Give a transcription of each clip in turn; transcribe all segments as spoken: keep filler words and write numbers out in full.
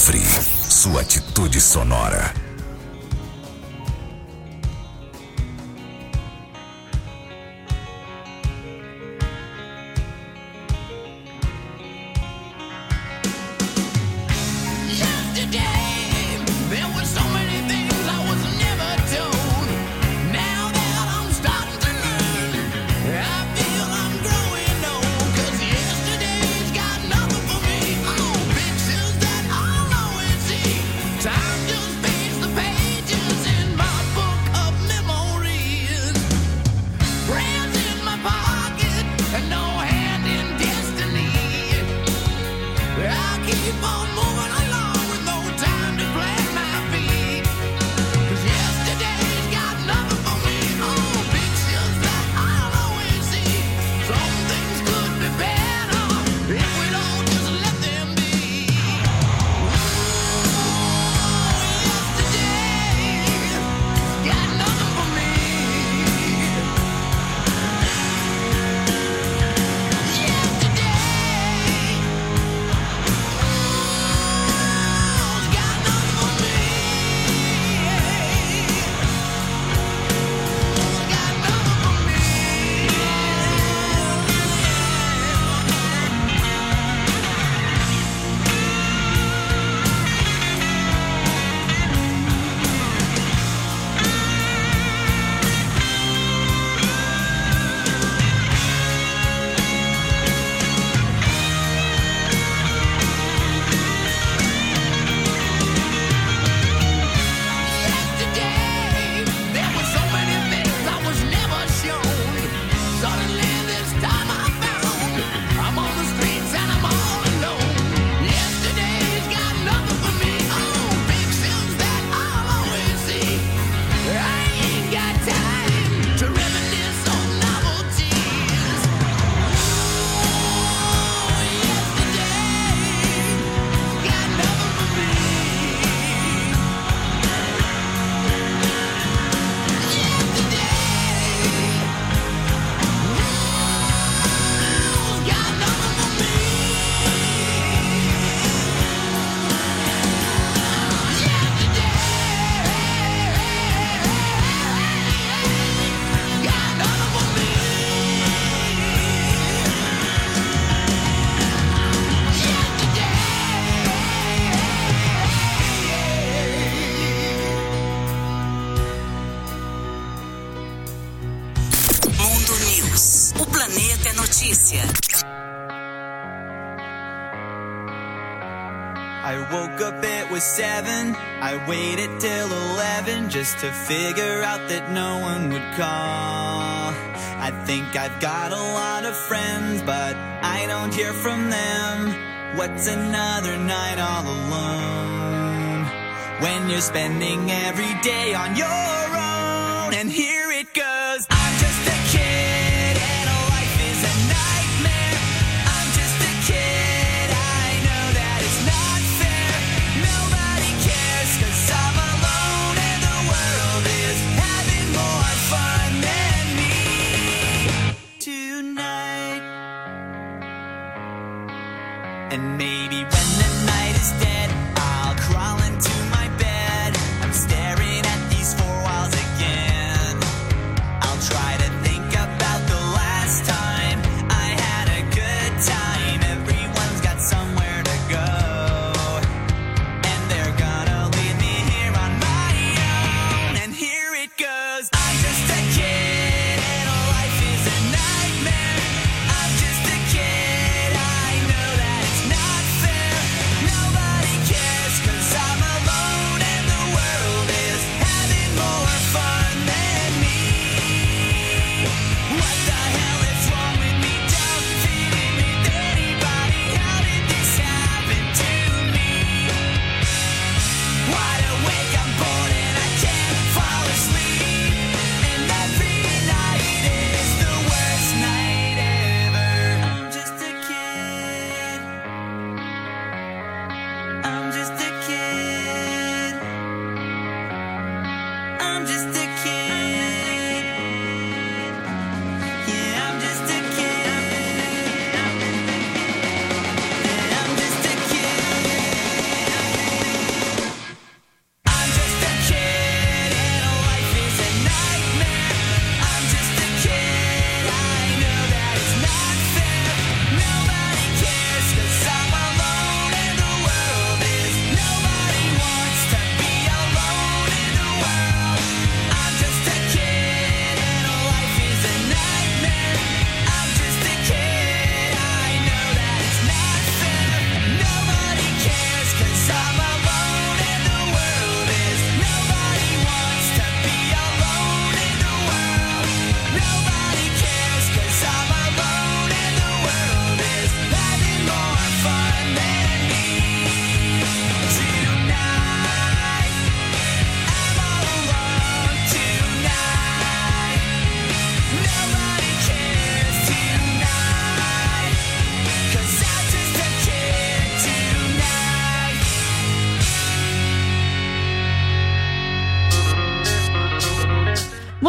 Livre, sua atitude sonora. Seven, I waited till eleven just to figure out that no one would call. I think I've got a lot of friends, but I don't hear from them. What's another night all alone when you're spending every day on your own? And here it goes. I'm just a kid and a life is a nightmare. I'm just a kid, I know that it's not fair. Nobody cares 'cause I'm alone and the world is having more fun than me tonight. And maybe when the night is dead, I'll crawl into my bed. I'm staring at these four walls again.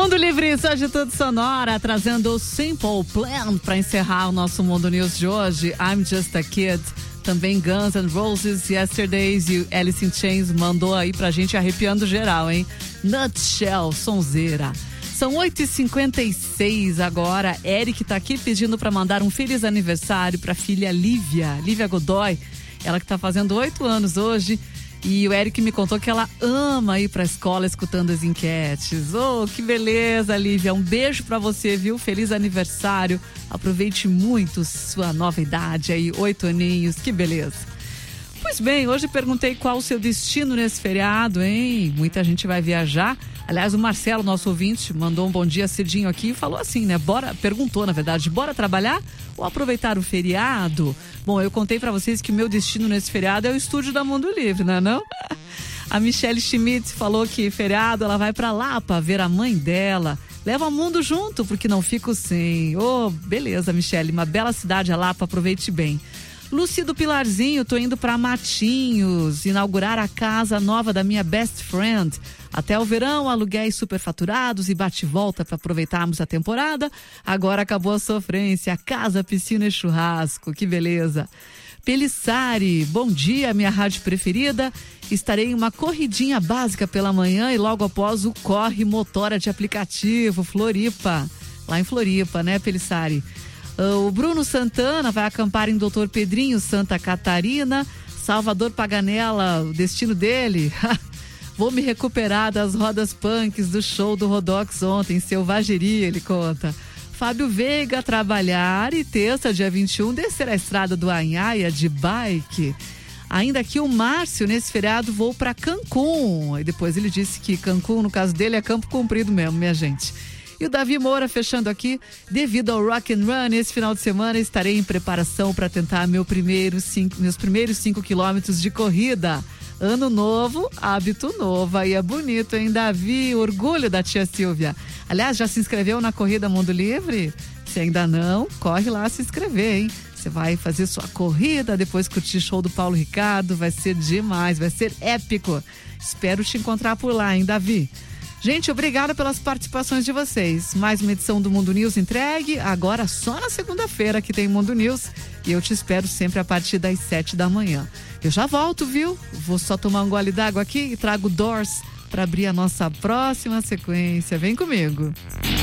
Mundo Livre, sua atitude sonora, trazendo o Simple Plan para encerrar o nosso Mundo News de hoje. I'm Just a Kid, também Guns N' Roses, Yesterdays e Alice in Chains mandou aí pra gente arrepiando geral, hein? Nutshell, sonzeira. São oito e cinquenta e seis agora. Eric tá aqui pedindo para mandar um feliz aniversário pra filha Lívia, Lívia Godoy, ela que tá fazendo oito anos hoje. E o Eric me contou que ela ama ir pra escola escutando as enquetes. Oh, que beleza, Lívia. Um beijo pra você, viu? Feliz aniversário. Aproveite muito sua nova idade aí, oito aninhos. Que beleza. Pois bem, hoje perguntei qual o seu destino nesse feriado, hein? Muita gente vai viajar. Aliás, o Marcelo, nosso ouvinte, mandou um bom dia cedinho aqui e falou assim, né? Bora, perguntou, na verdade, bora trabalhar ou aproveitar o feriado? Bom, eu contei pra vocês que o meu destino nesse feriado é o estúdio da Mundo Livre, não é não? A Michelle Schmidt falou que feriado ela vai pra Lapa ver a mãe dela. Leva o mundo junto, porque não fico sem. Oh, beleza, Michelle, uma bela cidade a Lapa, aproveite bem. Lúcia do Pilarzinho, tô indo pra Matinhos, inaugurar a casa nova da minha best friend. Até o verão, aluguéis superfaturados e bate-volta para aproveitarmos a temporada. Agora acabou a sofrência, casa, piscina e churrasco, que beleza. Pelissari, bom dia, minha rádio preferida. Estarei em uma corridinha básica pela manhã e logo após o corre motora de aplicativo, Floripa. Lá em Floripa, né, Pelissari? O Bruno Santana vai acampar em doutor Pedrinho, Santa Catarina. Salvador Paganella, o destino dele... Vou me recuperar das rodas punks do show do Rodox ontem, Selvageria, ele conta. Fábio Veiga, trabalhar e terça, dia vinte e um, descer a estrada do Anhaia de bike. Ainda aqui o Márcio, nesse feriado, vou para Cancún. E depois ele disse que Cancún, no caso dele, é Campo Comprido mesmo, minha gente. E o Davi Moura fechando aqui, devido ao Rock and Run, esse final de semana estarei em preparação para tentar meu primeiro cinco, meus primeiros cinco quilômetros de corrida. Ano novo, hábito novo. Aí é bonito, hein, Davi? Orgulho da tia Silvia. Aliás, já se inscreveu na Corrida Mundo Livre? Se ainda não, corre lá se inscrever, hein? Você vai fazer sua corrida, depois curtir show do Paulo Ricardo. Vai ser demais, vai ser épico. Espero te encontrar por lá, hein, Davi? Gente, obrigada pelas participações de vocês. Mais uma edição do Mundo News entregue. Agora só na segunda-feira que tem Mundo News. E eu te espero sempre a partir das sete da manhã. Eu já volto, viu? Vou só tomar um gole d'água aqui e trago Doors para abrir a nossa próxima sequência. Vem comigo.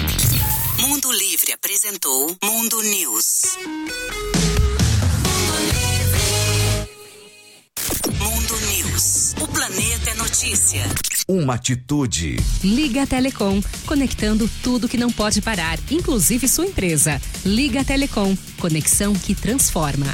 Mundo Livre apresentou Mundo News. Mundo News. O planeta é notícia. Uma atitude. Liga Telecom, conectando tudo que não pode parar, inclusive sua empresa. Liga Telecom, conexão que transforma.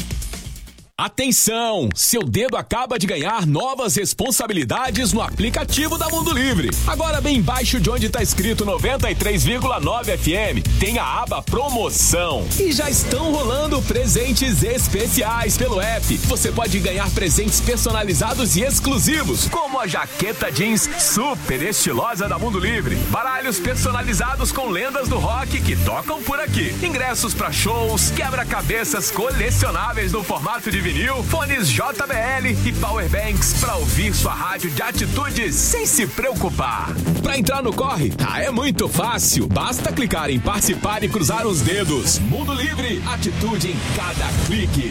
Atenção! Seu dedo acaba de ganhar novas responsabilidades no aplicativo da Mundo Livre. Agora bem embaixo de onde está escrito noventa e três vírgula nove F M, tem a aba Promoção. E já estão rolando presentes especiais pelo app. Você pode ganhar presentes personalizados e exclusivos, como a jaqueta jeans super estilosa da Mundo Livre, baralhos personalizados com lendas do rock que tocam por aqui, ingressos para shows, quebra-cabeças colecionáveis no formato de vinil, fones J B L e powerbanks para ouvir sua rádio de atitude sem se preocupar. Para entrar no corre, ah, é muito fácil. Basta clicar em participar e cruzar os dedos. Mundo Livre, atitude em cada clique.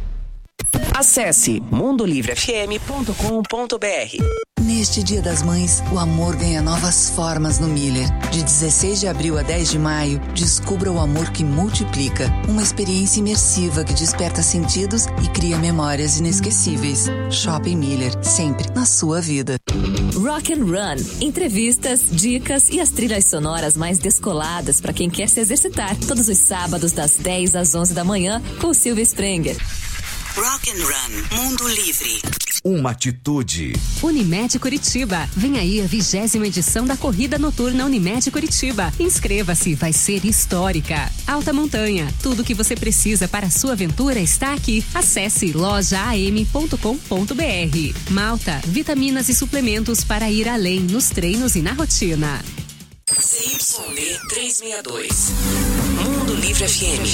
Acesse mundo livre f m ponto com ponto b r. Neste Dia das Mães, o amor ganha novas formas no Miller. De dezesseis de abril a dez de maio, descubra o amor que multiplica. Uma experiência imersiva que desperta sentidos e cria memórias inesquecíveis. Shopping Miller, sempre na sua vida. Rock and Run. Entrevistas, dicas e as trilhas sonoras mais descoladas para quem quer se exercitar. Todos os sábados das dez às onze da manhã com Silvia Sprenger. Rock and Run, Mundo Livre. Uma atitude. Unimed Curitiba. Vem aí a vigésima edição da Corrida Noturna Unimed Curitiba. Inscreva-se, vai ser histórica. Alta Montanha. Tudo que você precisa para a sua aventura está aqui. Acesse loja a m ponto com ponto b r. Malta. Vitaminas e suplementos para ir além nos treinos e na rotina. C Y B trezentos e sessenta e dois. Mundo Livre F M.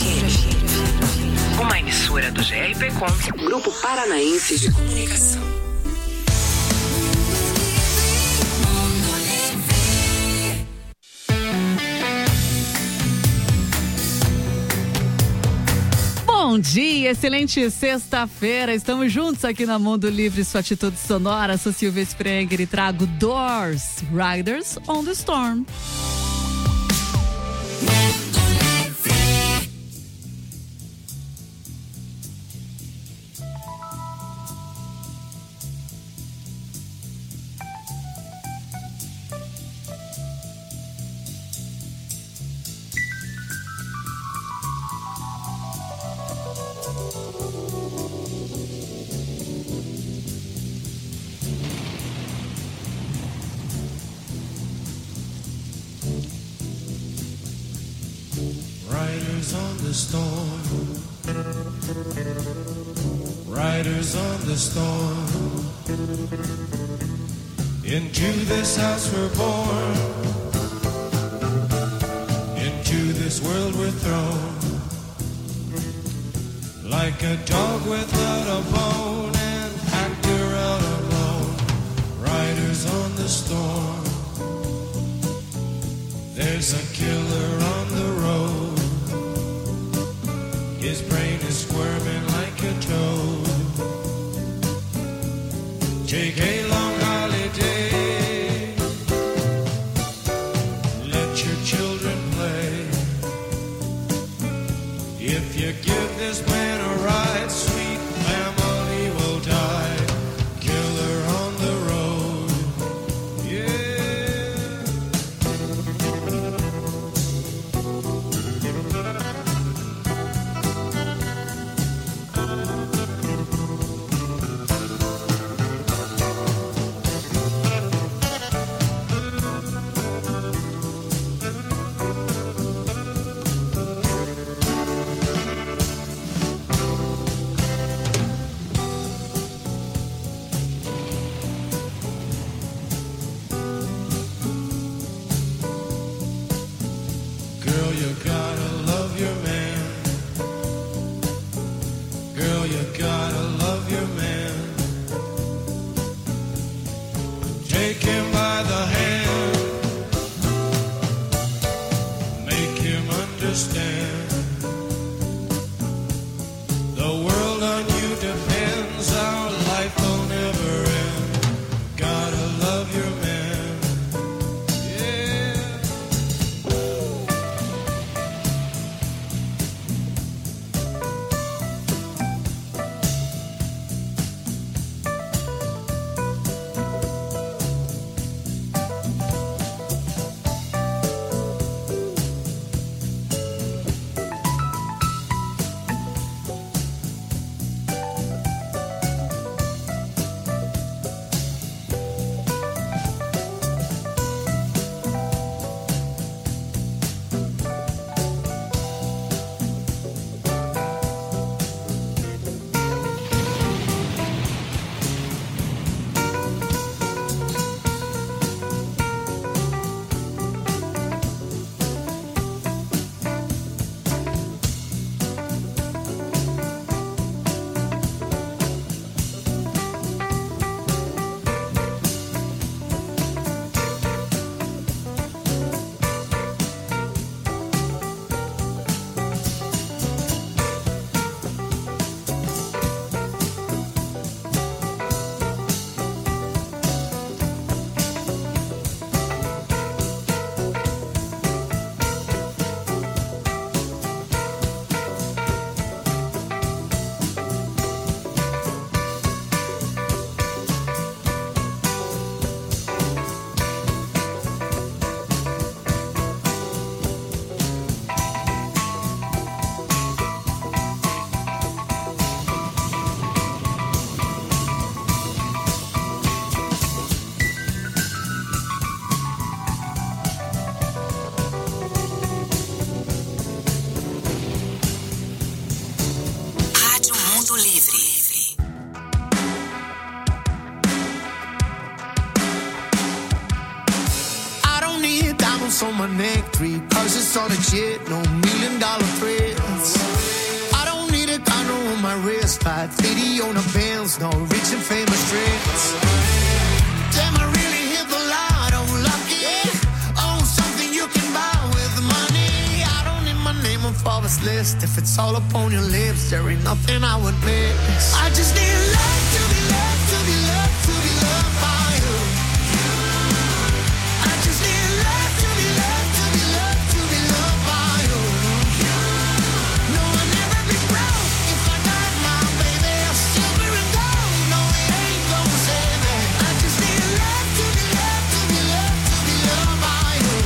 Uma emissora do G R P Com, Grupo Paranaense de Comunicação. Bom dia, excelente sexta-feira. Estamos juntos aqui na Mundo Livre, sua atitude sonora. Sou Silvia Sprenger e trago Doors, Riders on the Storm. Riders on the storm, riders on the storm. Into this house we're born, into this world we're thrown. Like a dog without a bone, an actor out alone. Riders on the storm. There's a killer on the road. His brain is squirming like a toad. Take a long holiday. Let your children play. If you give this man a ride, sweet family will die. Killer on the road. Yeah. Girl, you gotta love your man. Girl, you gotta love your man. Take him by the hand. Make him understand. The world on you depends. Our life will never end. Gotta love your man. Yeah. On my neck, three purses on a jet, no million dollar threats. I don't need a condo on my wrist, five fifty on a Benz, no rich and famous tricks. Damn, I really hit the lotto, lucky. Oh, something you can buy with money. I don't need my name on Forbes list. best. If it's all upon your lips, there ain't nothing I would miss. I just need love to be loved, to be loved, to be loved by you. I just need love to be loved, to be loved, to be loved by you. No, I'll never be broke if I got my baby silver and gold. No, it ain't gonna save me. I just need love to be loved, to be loved, to be loved by you.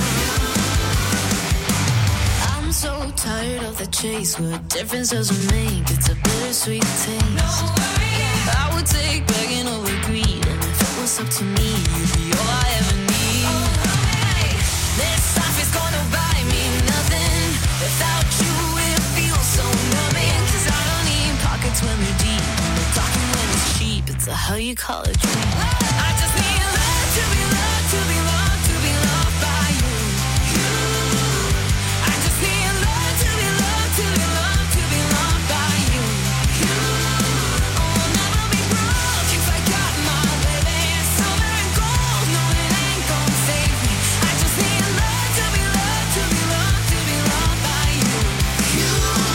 I'm so tired of the chase. What difference does it make? It's a bittersweet taste. No worries. I would take begging over greed, and if it was up to me, you'd be all I ever need. Oh, hey. This life is gonna buy me nothing. Without you, it feels so numbing. 'Cause I don't need pockets when they're deep, but talking when it's cheap. It's a how you call it dream. I just need love to be loved, to be loved, to be loved by you. You. I just need love to be loved, to be loved, to be loved by you. You. Oh, I'll never be broke if I got my baby silver and gold. No, it ain't gonna save me. I just need love to be loved, to be loved, to be loved by you. You.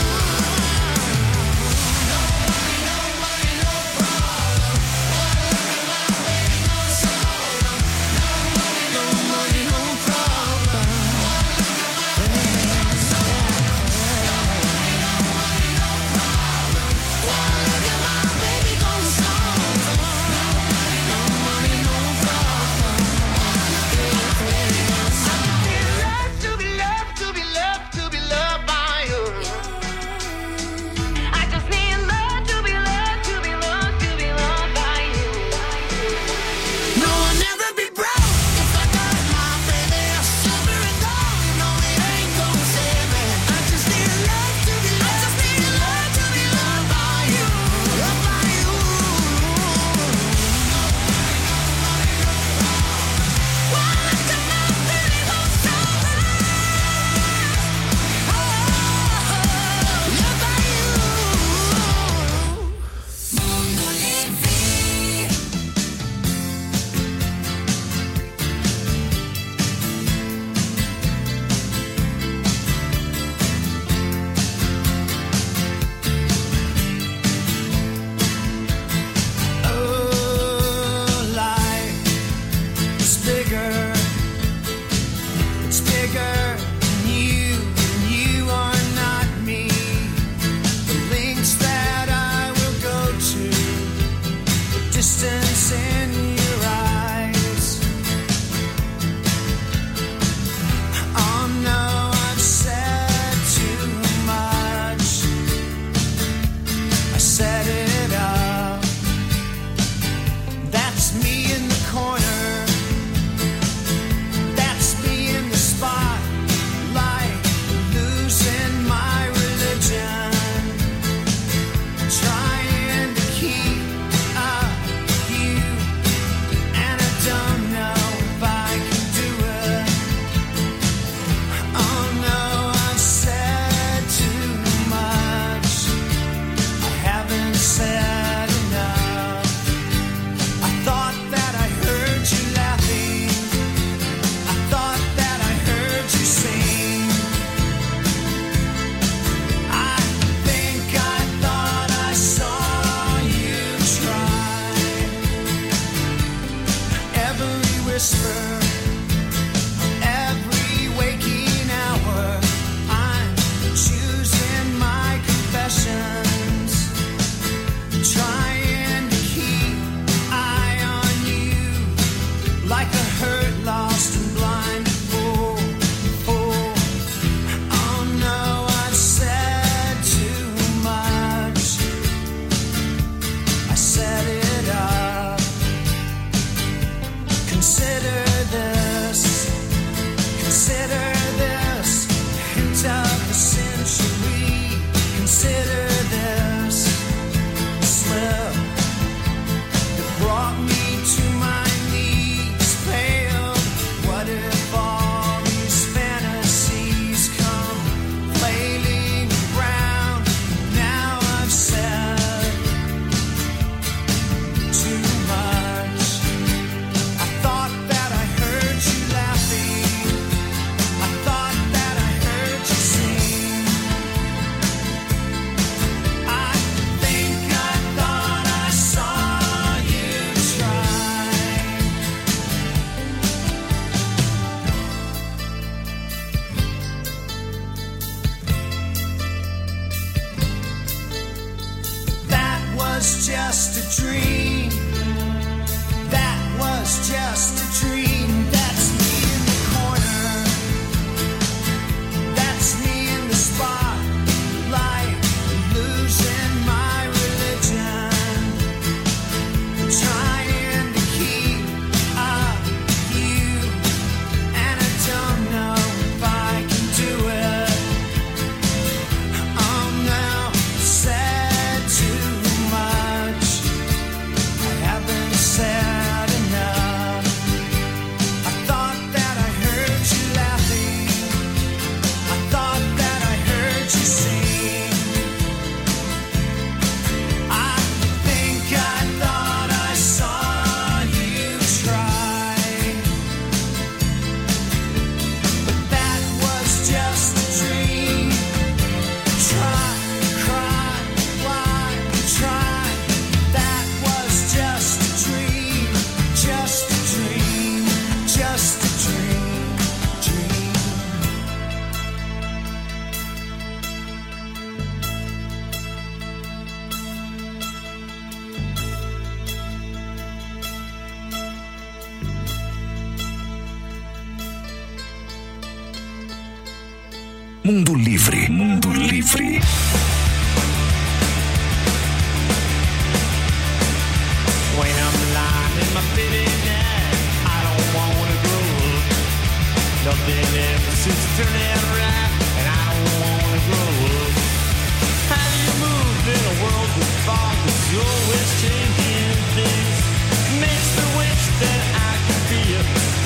No money, no money, no problem. Look at my baby, no sorrow. No money, no money, no problem. Look at my baby, no sorrow. No money, no money, no problem. Look at my baby, no sorrow. No money, no money, no problem. Love to be loved, to be loved, to be loved by you. I just need love to be loved, to be loved, to be loved by you. No, I'll never be broke if I got my baby silver and gold. No, it ain't gonna save me. I just need love to be loved, I just need love to be loved by you, loved by you. Well, look at my baby, no sorrow. Oh, loved by you. Mondo Livre. Oh, life is bigger. It's bigger than you, and you are not me. The lengths that I will go to, the distance in your eyes. Oh no, I've said too much. I set it up. That's me in the corner. That's me in the spotlight, losing my religion, trying to keep up with you, and I don't know if I can do it. Oh no, I've said too much. I haven't said enough. I thought that I heard you laughing. I thought that I heard you sing. I think I thought I saw you try. Every whisper, every waking hour, I'm choosing my confessions, trying to keep eye on you, like a hurt, lost and blind fool. Oh, oh no, I've said too much. I set it up. Consider this, consider this, hint of the century. Consider this slip that brought me to my knees, pale. What if all these fantasies come flailing around? Now I've said too much. I thought that I a dream. That was just a dream. That's me in the corner. That's me in the spotlight, losing my religion, trying to keep up with you, and I don't know if I can do it. I'm now said too much. I haven't said enough. I thought that I heard you laughing. I thought that I heard you sing. I think I thought I saw you try, but that was just a dream. Try, cry, lie, try. That was just a dream, just a dream, just a dream, dream. Mundo Livre, Mundo Livre. When I'm lying in my bed at night, I don't wanna grow up. Nothing ever seems to turn out right, and I don't wanna grow up. How do you move in a world with fog that's always changing things? Makes me wish that I could be a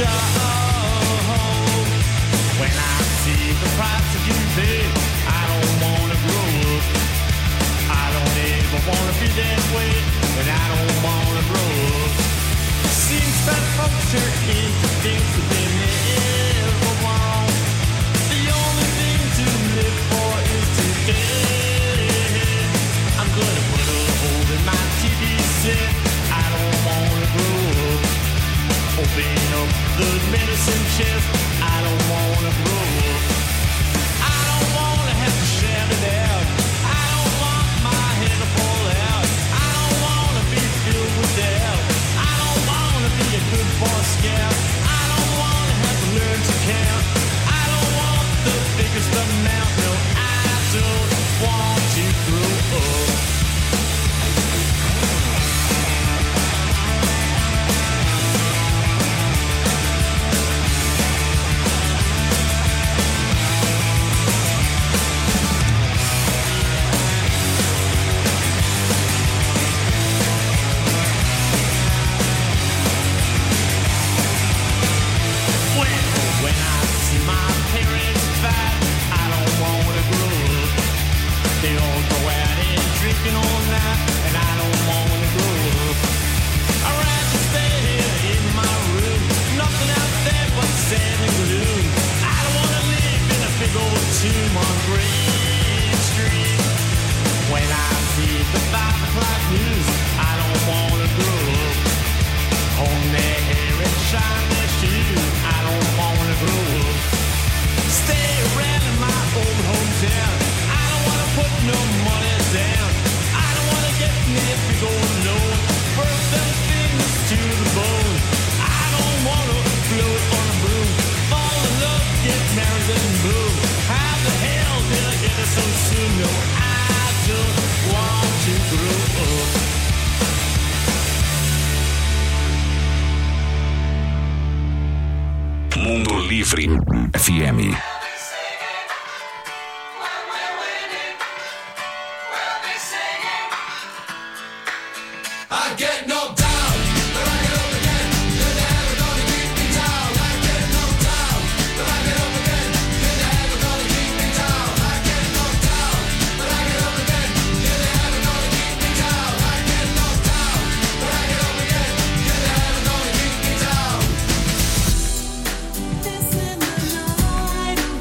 dog. When I see the price that you pay, I don't wanna grow up. I don't ever wanna be that way, and I don't wanna grow up. Seems that folks are into things that they never want. The only thing to live for is today. I'm gonna put a hole in my T V set. I don't wanna grow up. Open up the medicine chest. I don't wanna grow up. I don't wanna have to shout it out. I don't want my head to fall out. I don't wanna be filled with doubt. I don't wanna be a good boy scout. I don't wanna have to learn to count. I don't want the biggest amount. No, I don't want to grow up. When, when I see my parents fight, I don't wanna grow up. They all go out and drinking all night, and I don't wanna grow up. I'd rather stay here in my room, nothing out there but sand and gloom. I don't wanna live in a big old tomb on Green Street. When I see the five o'clock news, I don't wanna grow up. Comb their hair and shine their shoes, I don't wanna grow up. Stay around in my old hometown, I don't wanna put no money down. I don't wanna get near big old loan, burn them fingers to the bone. I don't wanna float on a broom, fall in love, get married and move. How the hell did I get it so soon? No, I don't want to grow up. Mundo Livre F M. I get knocked down, but I get up again. You're never gonna keep me down. I get knocked down, but I get up again. You're never gonna keep me down. I get knocked down, but I get up again. You're never gonna keep me down. I get knocked down, but I get up again. You're never gonna keep me down. This in the night.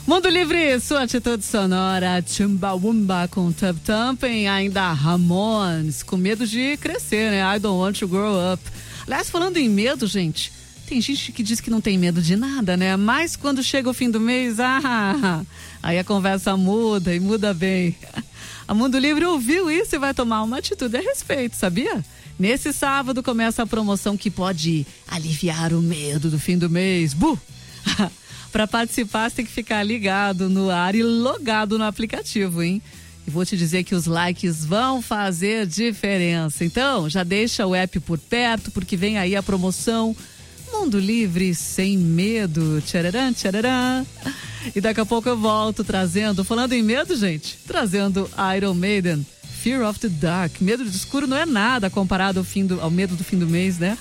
Mundo Livre, sua atitude sonora, Chumbawamba com Tub Thumping, ainda Ramones, com medo de crescer, né? I don't want to grow up. Aliás, falando em medo, gente, tem gente que diz que não tem medo de nada, né? Mas quando chega o fim do mês, ah, aí a conversa muda e muda bem. A Mundo Livre ouviu isso e vai tomar uma atitude a respeito, sabia? Nesse sábado começa a promoção que pode aliviar o medo do fim do mês. Bu! Para participar, você tem que ficar ligado no ar e logado no aplicativo, hein? E vou te dizer que os likes vão fazer diferença. Então, já deixa o app por perto, porque vem aí a promoção Mundo Livre Sem Medo. Tchararam, tchararam. E daqui a pouco eu volto trazendo, falando em medo, gente, trazendo Iron Maiden, Fear of the Dark. Medo do escuro não é nada comparado ao, fim do, ao medo do fim do mês, né?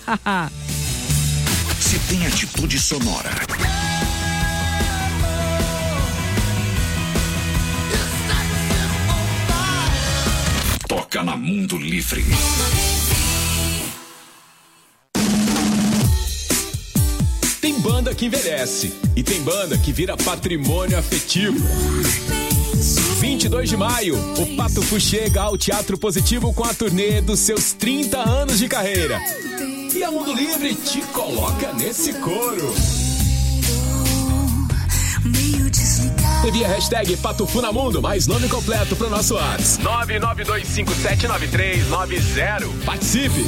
Se tem atitude sonora. Toca na Mundo Livre. Tem banda que envelhece e tem banda que vira patrimônio afetivo. vinte e dois de maio, o Patufu chega ao Teatro Positivo com a turnê dos seus trinta anos de carreira. E a Mundo Livre te coloca nesse coro. Envia a hashtag Patufu na Mundo, mais nome completo pro nosso WhatsApp. nove nove dois cinco sete nove três nove zero. Participe!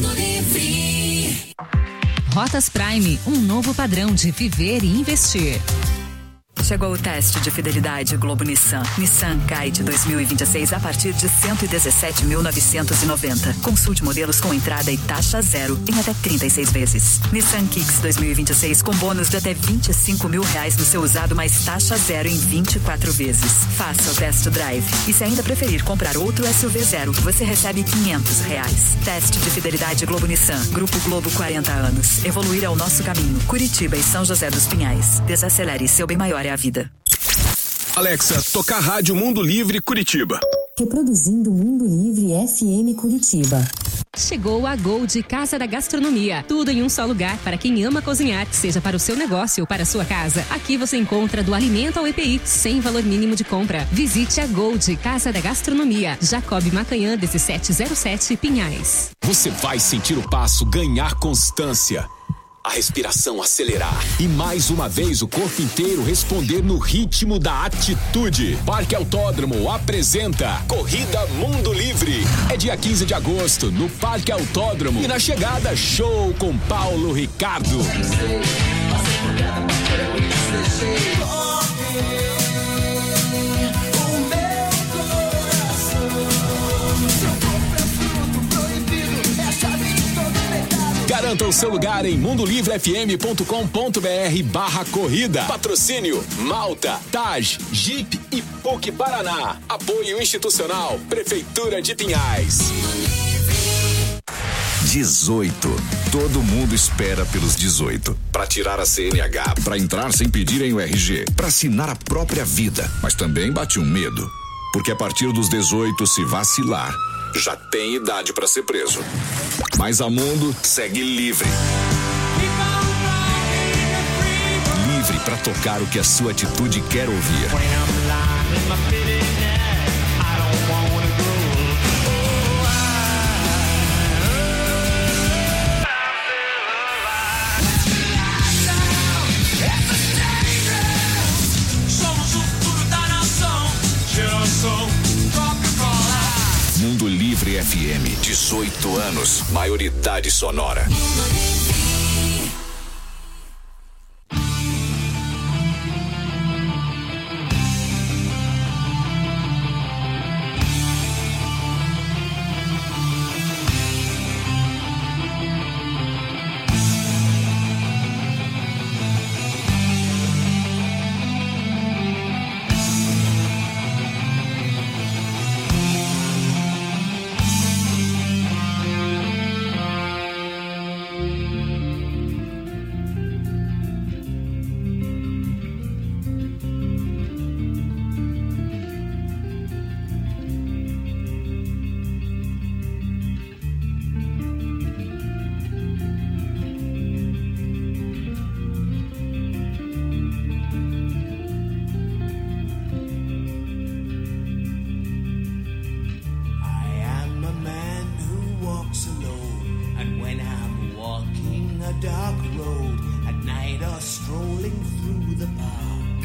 Rotas Prime, um novo padrão de viver e investir. Chegou o teste de fidelidade Globo Nissan. Nissan Kite dois mil e vinte e seis a partir de cento e dezessete mil novecentos e noventa. Consulte modelos com entrada e taxa zero em até trinta e seis vezes. Nissan Kicks dois mil e vinte e seis com bônus de até vinte e cinco mil reais no seu usado mais taxa zero em vinte e quatro vezes. Faça o test drive. E se ainda preferir comprar outro S U V zero, você recebe quinhentos reais. Teste de fidelidade Globo Nissan. Grupo Globo quarenta anos. Evoluir é o nosso caminho. Curitiba e São José dos Pinhais. Desacelere, seu bem maior é a vida. Alexa, tocar Rádio Mundo Livre Curitiba. Reproduzindo Mundo Livre F M Curitiba. Chegou a Gold Casa da Gastronomia. Tudo em um só lugar para quem ama cozinhar, seja para o seu negócio ou para a sua casa. Aqui você encontra do alimento ao E P I, sem valor mínimo de compra. Visite a Gold Casa da Gastronomia. Jacob Macanhã, dezessete zero sete, Pinhais. Você vai sentir o passo ganhar constância. A respiração acelerar e mais uma vez o corpo inteiro responder no ritmo da atitude. Parque Autódromo apresenta Corrida Mundo Livre. É dia quinze de agosto no Parque Autódromo e na chegada show com Paulo Ricardo. Garanta o seu lugar em mundolivrefm.com.br barra corrida. Patrocínio Malta, Taj, Jeep e P U C Paraná. Apoio institucional, Prefeitura de Pinhais. dezoito. Todo mundo espera pelos dezoito. Para tirar a C N H, para entrar sem pedirem o R G, para assinar a própria vida. Mas também bate um medo. Porque a partir dos dezoito, se vacilar, já tem idade para ser preso. Mas a Mundo segue livre. Livre para tocar o que a sua atitude quer ouvir. Somos o futuro da nação. Geração Mundo Livre F M, dezoito anos, maioridade sonora. dark road at night or strolling through the park.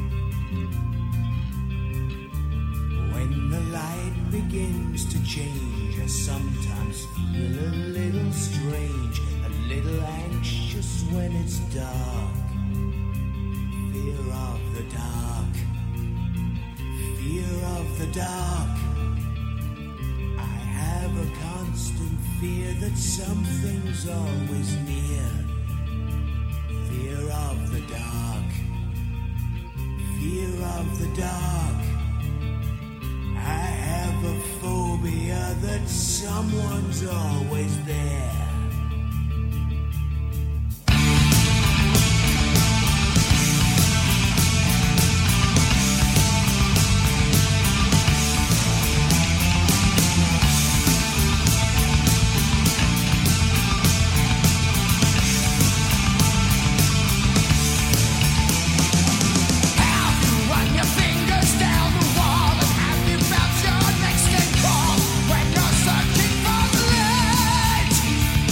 When the light begins to change, I sometimes feel a little strange, a little anxious when it's dark. Fear of the dark, fear of the dark. I have a constant fear that something's always near. Fear of the dark, fear of the dark. I have a phobia that someone's always there. When you're searching for the light,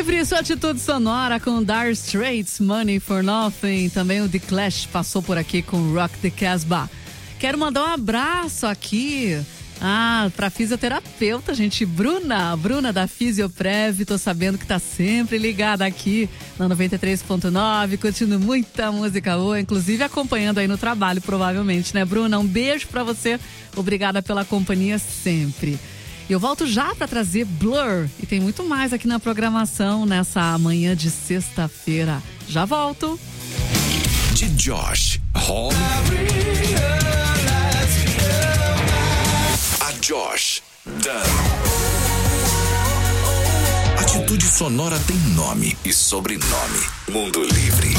Livre, sua atitude sonora com Dire Straits, Money for Nothing. Também o The Clash passou por aqui com Rock the Casbah. Quero mandar um abraço aqui ah, pra fisioterapeuta, gente, Bruna, Bruna da Fisioprev. Tô sabendo que tá sempre ligada aqui na noventa e três ponto nove, curtindo muita música boa, inclusive acompanhando aí no trabalho, provavelmente, né, Bruna? Um beijo pra você, obrigada pela companhia sempre. E eu volto já para trazer Blur. E tem muito mais aqui na programação nessa manhã de sexta-feira. Já volto. De Josh Hall a Josh Dunn. Atitude sonora tem nome e sobrenome. Mundo Livre.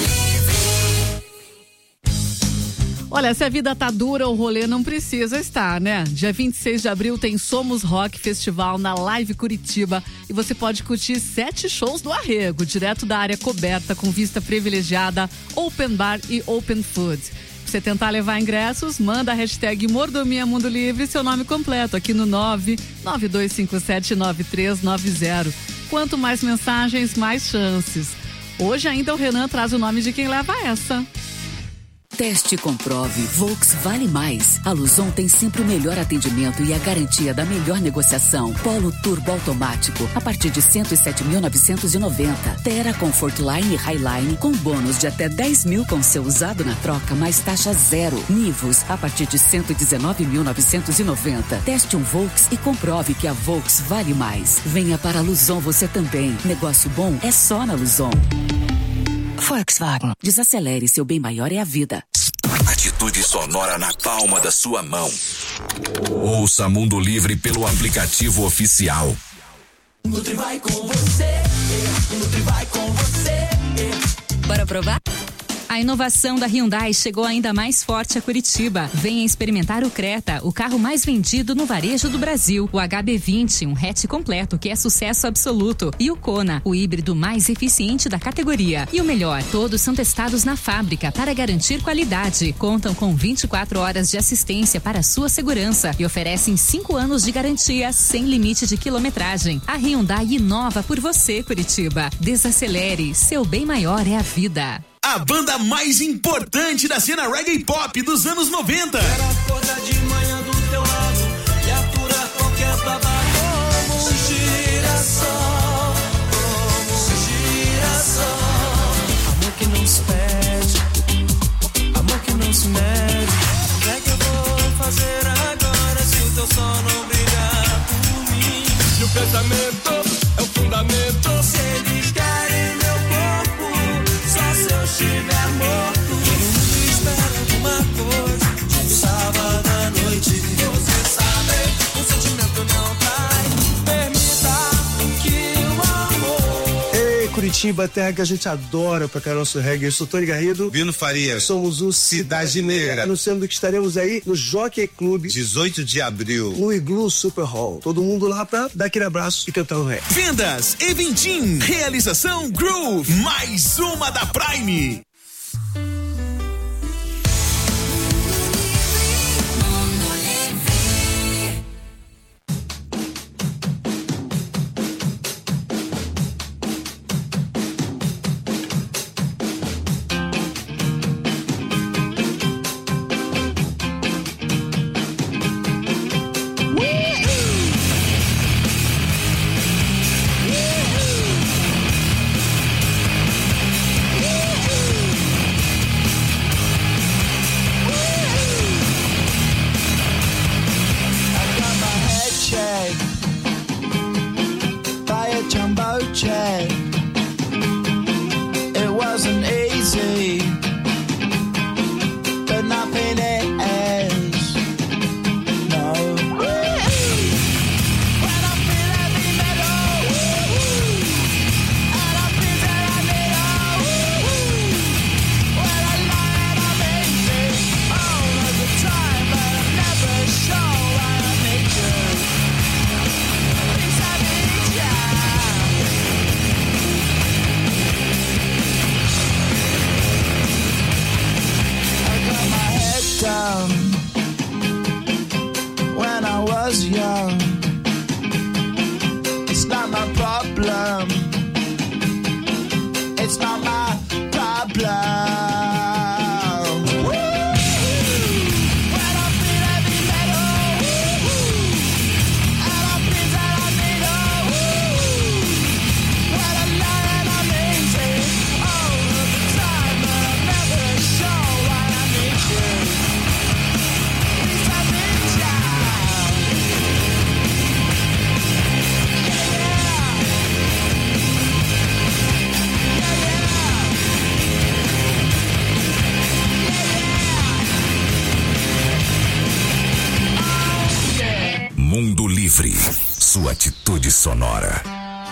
Olha, se a vida tá dura, o rolê não precisa estar, né? Dia vinte e seis de abril tem Somos Rock Festival na Live Curitiba e você pode curtir sete shows do Arrego, direto da área coberta, com vista privilegiada, open bar e open food. Pra você tentar levar ingressos, manda a hashtag Mordomia Mundo Livre e seu nome completo aqui no nove nove dois cinco sete nove três nove zero. Quanto mais mensagens, mais chances. Hoje ainda o Renan traz o nome de quem leva essa. Teste e comprove. Volks vale mais. A Luzon tem sempre o melhor atendimento e a garantia da melhor negociação. Polo Turbo automático a partir de cento e sete mil novecentos e noventa. Terra Comfort Line e Highline com bônus de até dez mil com seu usado na troca, mais taxa zero. Nivus a partir de cento e dezenove mil novecentos e noventa. Teste um Volks e comprove que a Volks vale mais. Venha para a Luzon você também. Negócio bom é só na Luzon. Volkswagen. Desacelere, seu bem maior é a vida. Atitude sonora na palma da sua mão. Ouça Mundo Livre pelo aplicativo oficial. Nutri vai com você, Nutri vai com você. Bora provar? A inovação da Hyundai chegou ainda mais forte a Curitiba. Venha experimentar o Creta, o carro mais vendido no varejo do Brasil. O H B vinte, um hatch completo que é sucesso absoluto. E o Kona, o híbrido mais eficiente da categoria. E o melhor, todos são testados na fábrica para garantir qualidade. Contam com vinte e quatro horas de assistência para sua segurança e oferecem cinco anos de garantia sem limite de quilometragem. A Hyundai inova por você, Curitiba. Desacelere, seu bem maior é a vida. A banda mais importante da cena reggae pop dos anos noventa. Quero acordar de manhã do teu lado e aturar qualquer babado. Como um girassol, como um girassol. Amor que não se pede, amor que não se mede. O que é que eu vou fazer agora se o teu sol não brilhar por mim? E o pensamento é o fundamento. Se eles querem meu corpo, só se eu estiver morto. Todo mundo espera alguma coisa de um sábado à noite. Você sabe, o sentimento não trai. Permita que o amor. Ei, Curitiba, terra que a gente adora pra cá nosso reggae. Eu sou Tony Garrido. Vino Faria. Somos o Cidade Negra. Anunciando que estaremos aí no Jockey Club. dezoito de abril. No Igloo Super Hall. Todo mundo lá pra dar aquele abraço e cantar o reggae. Vendas Eventim. Realização Groove. Mais uma da Prime. Woo! sua atitude sonora.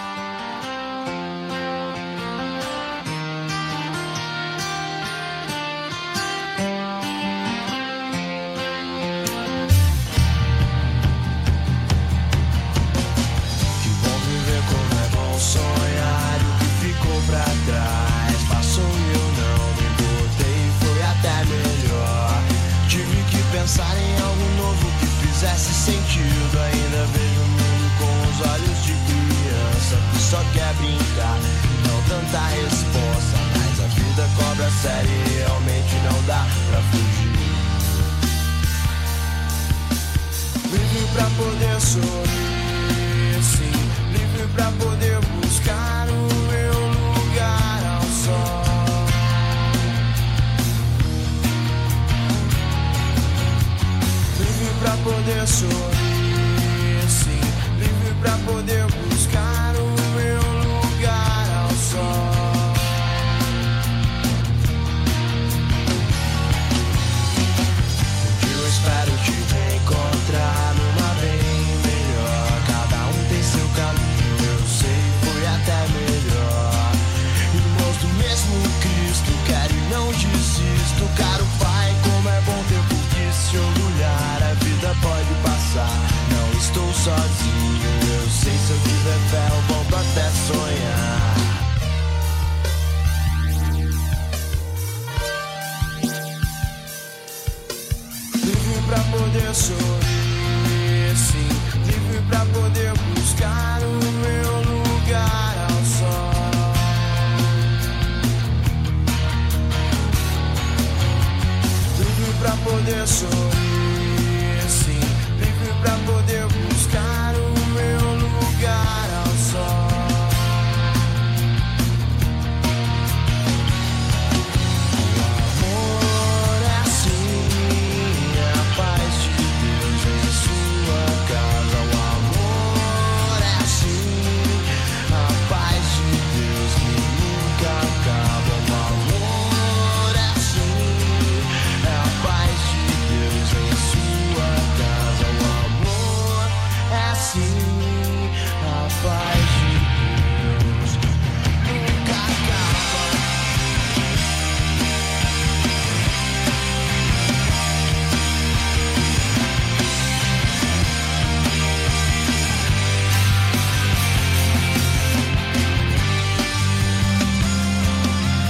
Pensar em algo novo que fizesse sentido. Ainda vejo o mundo com os olhos de criança que só quer brincar, não tanta resposta. Mas a vida cobra sério e realmente não dá pra fugir. Livre pra poder sorrir, sim. Livre pra poder buscar o meu lugar ao sol. Livre pra poder sorrir, sim. Livre pra poder buscar o meu lugar ao sol. Um dia eu espero te reencontrar numa bem melhor. Cada um tem seu caminho, eu sei, foi até melhor. Irmãos do mesmo Cristo, quero e não desisto. Caro Pai, como é bom ter por que se orgulhar. A vida pode passar, não estou sozinho. Eu sei, se eu tiver fé eu volto até sonhar. Livre pra poder sorrir, sim. Livre pra poder buscar o meu lugar ao sol. Livre pra poder sorrir,